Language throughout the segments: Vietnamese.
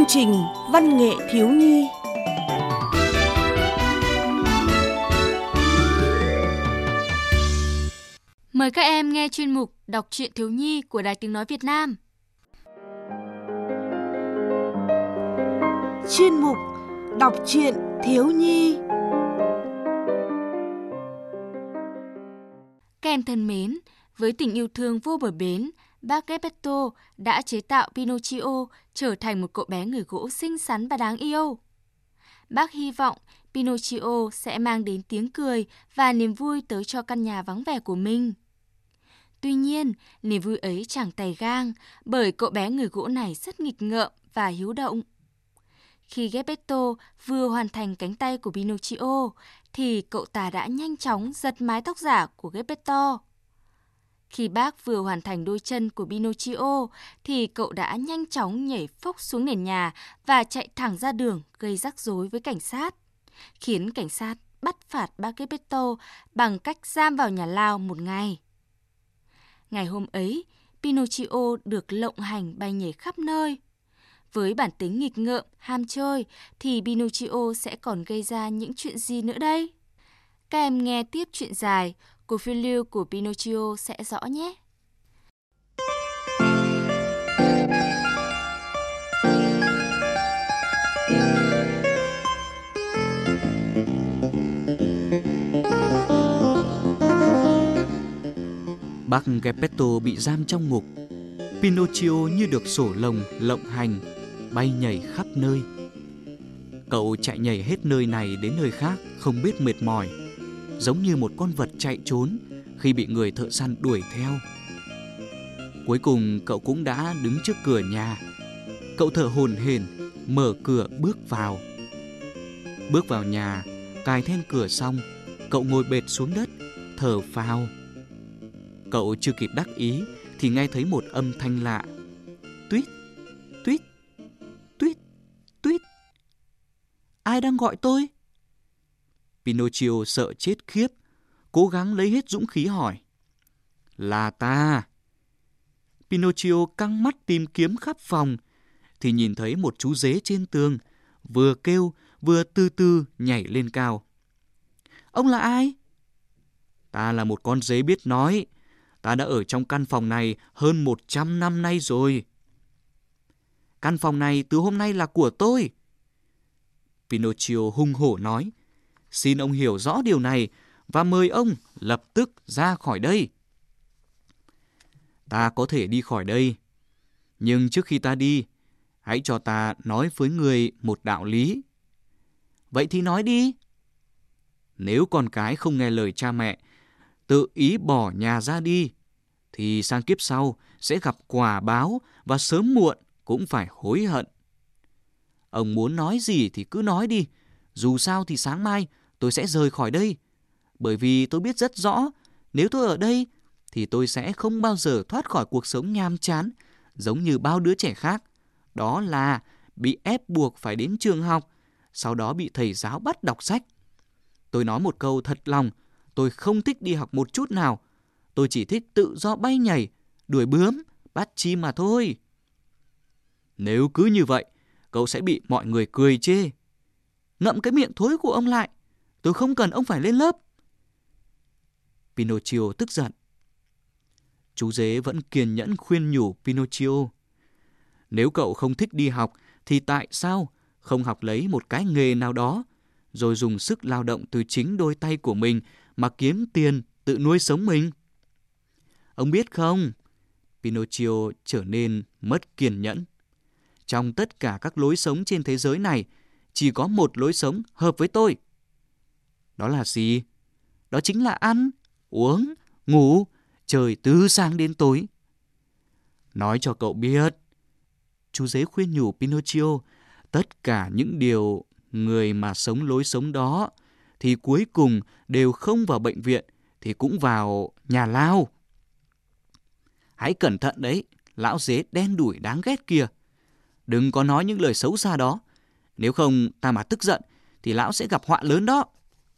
trình văn nghệ thiếu nhi. Mời các em nghe chuyên mục Đọc truyện thiếu nhi của Đài Tiếng nói Việt Nam. Chuyên mục Đọc truyện thiếu nhi. Các em thân mến, với tình yêu thương vô bờ bến, bác Geppetto đã chế tạo Pinocchio trở thành một cậu bé người gỗ xinh xắn và đáng yêu. Bác hy vọng Pinocchio sẽ mang đến tiếng cười và niềm vui tới cho căn nhà vắng vẻ của mình. Tuy nhiên, niềm vui ấy chẳng tày gang bởi cậu bé người gỗ này rất nghịch ngợm và hiếu động. Khi Geppetto vừa hoàn thành cánh tay của Pinocchio, thì cậu ta đã nhanh chóng giật mái tóc giả của Geppetto. Khi bác vừa hoàn thành đôi chân của Pinocchio, thì cậu đã nhanh chóng nhảy phốc xuống nền nhà và chạy thẳng ra đường gây rắc rối với cảnh sát, khiến cảnh sát bắt phạt bác Geppetto bằng cách giam vào nhà lao một ngày. Ngày hôm ấy, Pinocchio được lộng hành bay nhảy khắp nơi. Với bản tính nghịch ngợm, ham chơi, thì Pinocchio sẽ còn gây ra những chuyện gì nữa đây? Các em nghe tiếp chuyện dài, cuộc phiêu lưu của Pinocchio sẽ rõ nhé! Bác Geppetto bị giam trong ngục. Pinocchio như được sổ lồng lộng hành, bay nhảy khắp nơi. Cậu chạy nhảy hết nơi này đến nơi khác không biết mệt mỏi, giống như một con vật chạy trốn khi bị người thợ săn đuổi theo. Cuối cùng cậu cũng đã đứng trước cửa nhà. Cậu thở hổn hển mở cửa bước vào. Bước vào nhà, cài then cửa xong, cậu ngồi bệt xuống đất, thở phào. Cậu chưa kịp đắc ý thì nghe thấy một âm thanh lạ. Tuýt, tuýt, tuýt, tuýt. Ai đang gọi tôi? Pinocchio sợ chết khiếp, cố gắng lấy hết dũng khí hỏi. Là ta. Pinocchio căng mắt tìm kiếm khắp phòng thì nhìn thấy một chú dế trên tường, vừa kêu vừa từ từ nhảy lên cao. Ông là ai? Ta là một con dế biết nói. Ta đã ở trong căn phòng này hơn 100 năm nay rồi. Căn phòng này từ hôm nay là của tôi. Pinocchio hung hổ nói. Xin ông hiểu rõ điều này và mời ông lập tức ra khỏi đây. Ta có thể đi khỏi đây, nhưng trước khi ta đi, hãy cho ta nói với người một đạo lý. Vậy thì nói đi. Nếu con cái không nghe lời cha mẹ, tự ý bỏ nhà ra đi, thì sang kiếp sau sẽ gặp quả báo và sớm muộn cũng phải hối hận. Ông muốn nói gì thì cứ nói đi, dù sao thì sáng mai tôi sẽ rời khỏi đây, bởi vì tôi biết rất rõ nếu tôi ở đây thì tôi sẽ không bao giờ thoát khỏi cuộc sống nhàm chán giống như bao đứa trẻ khác. Đó là bị ép buộc phải đến trường học, sau đó bị thầy giáo bắt đọc sách. Tôi nói một câu thật lòng, tôi không thích đi học một chút nào. Tôi chỉ thích tự do bay nhảy, đuổi bướm, bắt chim mà thôi. Nếu cứ như vậy, cậu sẽ bị mọi người cười chê. Ngậm cái miệng thối của ông lại, tôi không cần ông phải lên lớp. Pinocchio tức giận. Chú dế vẫn kiên nhẫn khuyên nhủ Pinocchio. Nếu cậu không thích đi học thì tại sao không học lấy một cái nghề nào đó, rồi dùng sức lao động từ chính đôi tay của mình mà kiếm tiền tự nuôi sống mình? Ông biết không, Pinocchio trở nên mất kiên nhẫn. Trong tất cả các lối sống trên thế giới này, chỉ có một lối sống hợp với tôi. Đó là gì? Đó chính là ăn, uống, ngủ, chơi từ sáng đến tối. Nói cho cậu biết, chú dế khuyên nhủ Pinocchio, tất cả những điều người mà sống lối sống đó thì cuối cùng đều không vào bệnh viện thì cũng vào nhà lao. Hãy cẩn thận đấy, lão dế đen đủi đáng ghét kia. Đừng có nói những lời xấu xa đó. Nếu không ta mà tức giận thì lão sẽ gặp họa lớn đó.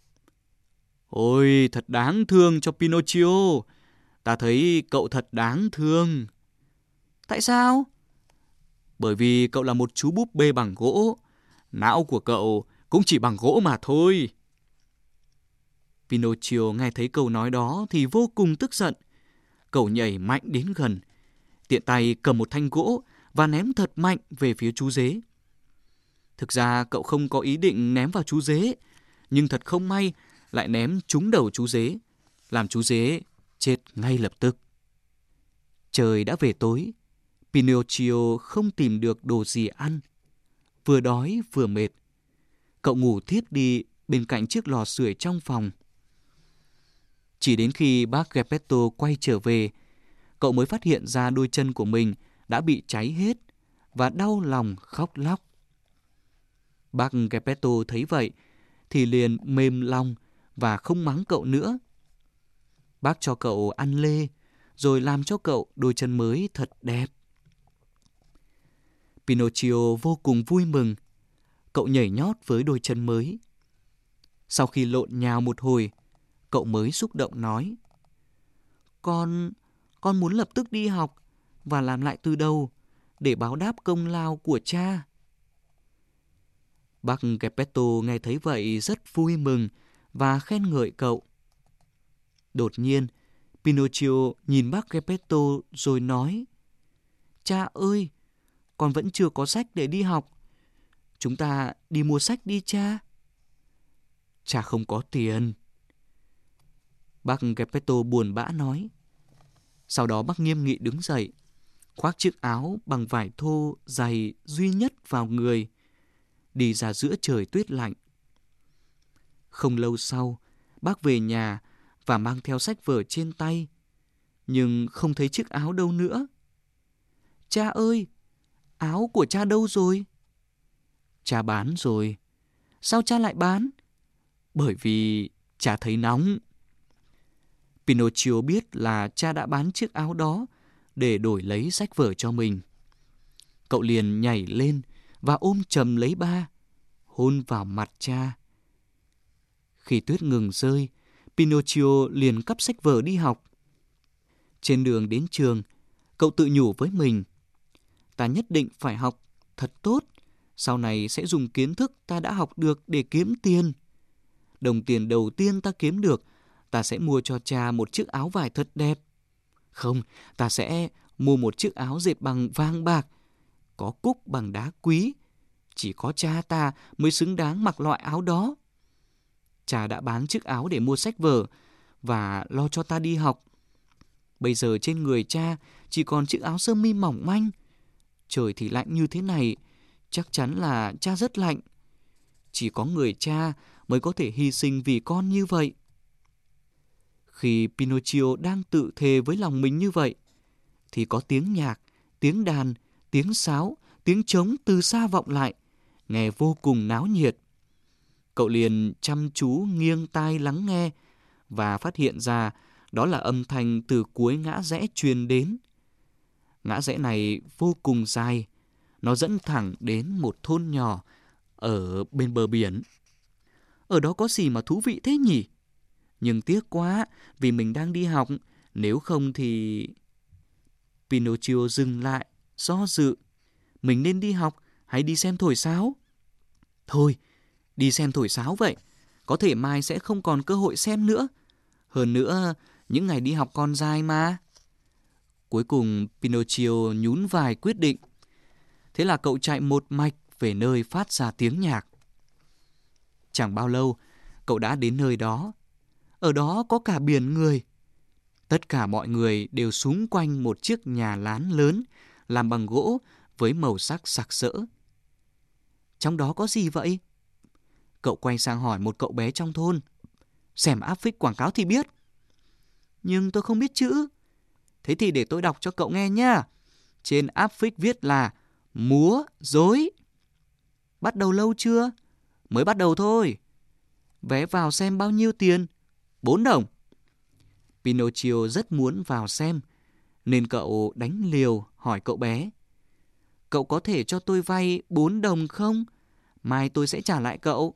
Ôi, thật đáng thương cho Pinocchio. Ta thấy cậu thật đáng thương. Tại sao? Bởi vì cậu là một chú búp bê bằng gỗ, não của cậu cũng chỉ bằng gỗ mà thôi. Pinocchio nghe thấy câu nói đó thì vô cùng tức giận. Cậu nhảy mạnh đến gần, tiện tay cầm một thanh gỗ và ném thật mạnh về phía chú dế. Thực ra cậu không có ý định ném vào chú dế, nhưng thật không may lại ném trúng đầu chú dế, làm chú dế chết ngay lập tức. Trời đã về tối, Pinocchio không tìm được đồ gì ăn. Vừa đói vừa mệt, cậu ngủ thiếp đi bên cạnh chiếc lò sưởi trong phòng. Chỉ đến khi bác Geppetto quay trở về, cậu mới phát hiện ra đôi chân của mình đã bị cháy hết và đau lòng khóc lóc. Bác Geppetto thấy vậy thì liền mềm lòng và không mắng cậu nữa. Bác cho cậu ăn lê, rồi làm cho cậu đôi chân mới thật đẹp. Pinocchio vô cùng vui mừng. Cậu nhảy nhót với đôi chân mới. Sau khi lộn nhào một hồi, cậu mới xúc động nói: Con muốn lập tức đi học và làm lại từ đầu để báo đáp công lao của cha. Bác Geppetto nghe thấy vậy rất vui mừng và khen ngợi cậu. Đột nhiên, Pinocchio nhìn bác Geppetto rồi nói: Cha ơi, con vẫn chưa có sách để đi học. Chúng ta đi mua sách đi cha. Cha không có tiền. Bác Geppetto buồn bã nói. Sau đó bác nghiêm nghị đứng dậy, khoác chiếc áo bằng vải thô dày duy nhất vào người, đi ra giữa trời tuyết lạnh. Không lâu sau, bác về nhà và mang theo sách vở trên tay, nhưng không thấy chiếc áo đâu nữa. Cha ơi, áo của cha đâu rồi? Cha bán rồi. Sao cha lại bán? Bởi vì cha thấy nóng. Pinocchio biết là cha đã bán chiếc áo đó để đổi lấy sách vở cho mình. Cậu liền nhảy lên và ôm chầm lấy ba, hôn vào mặt cha. Khi tuyết ngừng rơi, Pinocchio liền cắp sách vở đi học. Trên đường đến trường, cậu tự nhủ với mình: Ta nhất định phải học thật tốt, sau này sẽ dùng kiến thức ta đã học được để kiếm tiền. Đồng tiền đầu tiên ta kiếm được, ta sẽ mua cho cha một chiếc áo vải thật đẹp. Không, ta sẽ mua một chiếc áo dệt bằng vàng bạc, có cúc bằng đá quý. Chỉ có cha ta mới xứng đáng mặc loại áo đó. Cha đã bán chiếc áo để mua sách vở và lo cho ta đi học. Bây giờ trên người cha chỉ còn chiếc áo sơ mi mỏng manh. Trời thì lạnh như thế này, chắc chắn là cha rất lạnh. Chỉ có người cha mới có thể hy sinh vì con như vậy. Khi Pinocchio đang tự thề với lòng mình như vậy, thì có tiếng nhạc, tiếng đàn, tiếng sáo, tiếng trống từ xa vọng lại, nghe vô cùng náo nhiệt. Cậu liền chăm chú nghiêng tai lắng nghe và phát hiện ra đó là âm thanh từ cuối ngã rẽ truyền đến. Ngã rẽ này vô cùng dài, nó dẫn thẳng đến một thôn nhỏ ở bên bờ biển. Ở đó có gì mà thú vị thế nhỉ? Nhưng tiếc quá vì mình đang đi học, nếu không thì... Pinocchio dừng lại, do dự. Mình nên đi học hay đi xem thổi sáo? Thôi, đi xem thổi sáo vậy. Có thể mai sẽ không còn cơ hội xem nữa. Hơn nữa, những ngày đi học còn dài mà. Cuối cùng, Pinocchio nhún vai quyết định. Thế là cậu chạy một mạch về nơi phát ra tiếng nhạc. Chẳng bao lâu, cậu đã đến nơi đó. Ở đó có cả biển người. Tất cả mọi người đều xung quanh một chiếc nhà lán lớn làm bằng gỗ với màu sắc sặc sỡ. Trong đó có gì vậy? Cậu quay sang hỏi một cậu bé trong thôn. Xem áp phích quảng cáo thì biết. Nhưng tôi không biết chữ. Thế thì để tôi đọc cho cậu nghe nhá. Trên áp phích viết là múa rối. Bắt đầu lâu chưa? Mới bắt đầu thôi. Vé vào xem bao nhiêu tiền? 4 đồng. Pinocchio rất muốn vào xem, nên cậu đánh liều hỏi cậu bé. Cậu có thể cho tôi vay 4 đồng không? Mai tôi sẽ trả lại cậu.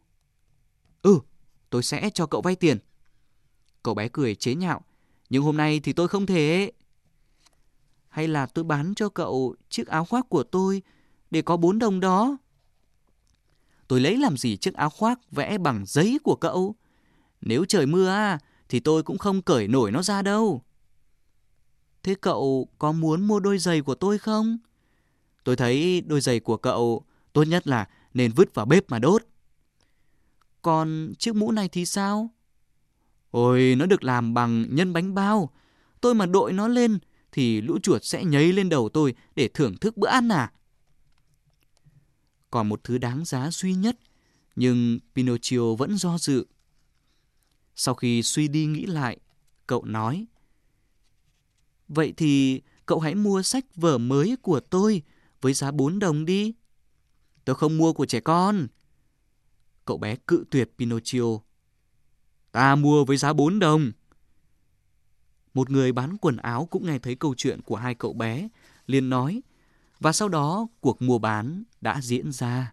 Tôi sẽ cho cậu vay tiền. Cậu bé cười chế nhạo. Nhưng hôm nay thì tôi không thể. Hay là tôi bán cho cậu chiếc áo khoác của tôi để có 4 đồng đó? Tôi lấy làm gì chiếc áo khoác vẽ bằng giấy của cậu? Nếu trời mưa thì tôi cũng không cởi nổi nó ra đâu. Thế cậu có muốn mua đôi giày của tôi không? Tôi thấy đôi giày của cậu tốt nhất là nên vứt vào bếp mà đốt. Còn chiếc mũ này thì sao? Ôi, nó được làm bằng nhân bánh bao. Tôi mà đội nó lên thì lũ chuột sẽ nhảy lên đầu tôi để thưởng thức bữa ăn à? Còn một thứ đáng giá duy nhất, nhưng Pinocchio vẫn do dự. Sau khi suy đi nghĩ lại, cậu nói: Vậy thì cậu hãy mua sách vở mới của tôi với giá 4 đồng đi. Tôi không mua của trẻ con. Cậu bé cự tuyệt Pinocchio. Ta mua với giá 4 đồng. Một người bán quần áo cũng nghe thấy câu chuyện của hai cậu bé, liền nói, và sau đó cuộc mua bán đã diễn ra.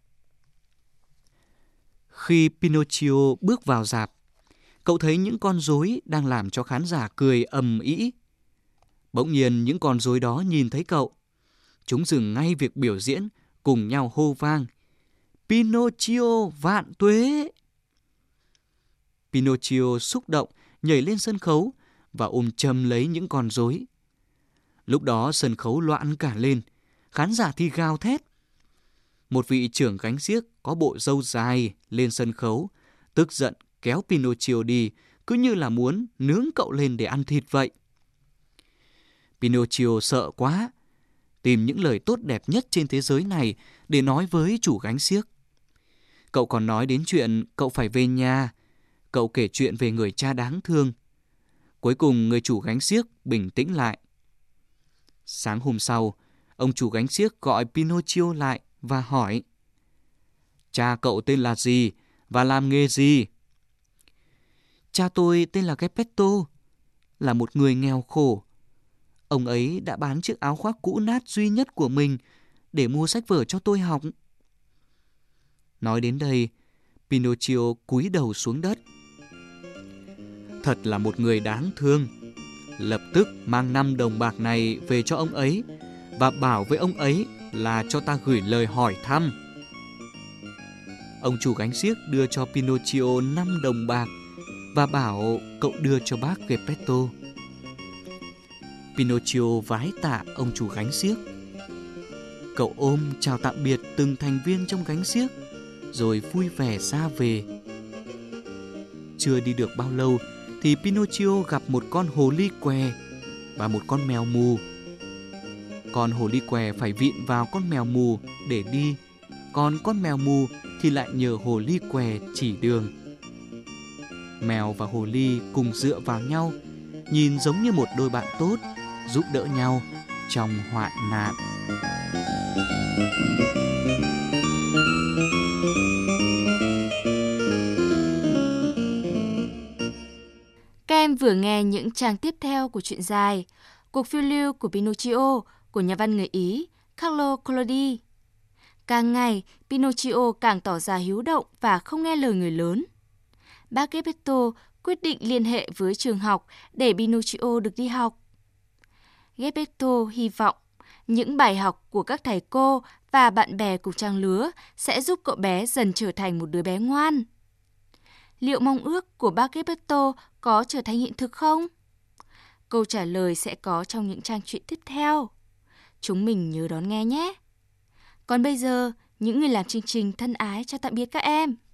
Khi Pinocchio bước vào rạp, cậu thấy những con rối đang làm cho khán giả cười ầm ĩ. Bỗng nhiên những con rối đó nhìn thấy cậu. Chúng dừng ngay việc biểu diễn, cùng nhau hô vang: Pinocchio vạn tuế! Pinocchio xúc động nhảy lên sân khấu và ôm chầm lấy những con rối. Lúc đó sân khấu loạn cả lên, khán giả thì gào thét. Một vị trưởng gánh xiếc có bộ râu dài lên sân khấu, tức giận kéo Pinocchio đi, cứ như là muốn nướng cậu lên để ăn thịt vậy. Pinocchio sợ quá, tìm những lời tốt đẹp nhất trên thế giới này để nói với chủ gánh xiếc. Cậu còn nói đến chuyện cậu phải về nhà. Cậu kể chuyện về người cha đáng thương. Cuối cùng người chủ gánh xiếc bình tĩnh lại. Sáng hôm sau, ông chủ gánh xiếc gọi Pinocchio lại và hỏi: Cha cậu tên là gì và làm nghề gì? Cha tôi tên là Geppetto, là một người nghèo khổ. Ông ấy đã bán chiếc áo khoác cũ nát duy nhất của mình để mua sách vở cho tôi học. Nói đến đây, Pinocchio cúi đầu xuống đất. Thật là một người đáng thương. Lập tức mang 5 đồng bạc này về cho ông ấy và bảo với ông ấy là cho ta gửi lời hỏi thăm. Ông chủ gánh xiếc đưa cho Pinocchio 5 đồng bạc và bảo cậu đưa cho bác Geppetto. Pinocchio vái tạ ông chủ gánh xiếc. Cậu ôm chào tạm biệt từng thành viên trong gánh xiếc, rồi vui vẻ ra về. Chưa đi được bao lâu thì Pinocchio gặp một con hồ ly què và một con mèo mù. Con hồ ly què phải vịn vào con mèo mù để đi, còn con mèo mù thì lại nhờ hồ ly què chỉ đường. Mèo và hồ ly cùng dựa vào nhau, nhìn giống như một đôi bạn tốt, giúp đỡ nhau trong hoạn nạn. Các em vừa nghe những trang tiếp theo của truyện dài Cuộc phiêu lưu của Pinocchio của nhà văn người Ý Carlo Collodi. Càng ngày, Pinocchio càng tỏ ra hiếu động và không nghe lời người lớn. Bác Geppetto quyết định liên hệ với trường học để Pinocchio được đi học. Geppetto hy vọng những bài học của các thầy cô và bạn bè cùng trang lứa sẽ giúp cậu bé dần trở thành một đứa bé ngoan. Liệu mong ước của bác Geppetto có trở thành hiện thực không? Câu trả lời sẽ có trong những trang truyện tiếp theo. Chúng mình nhớ đón nghe nhé! Còn bây giờ, những người làm chương trình thân ái chào tạm biệt các em!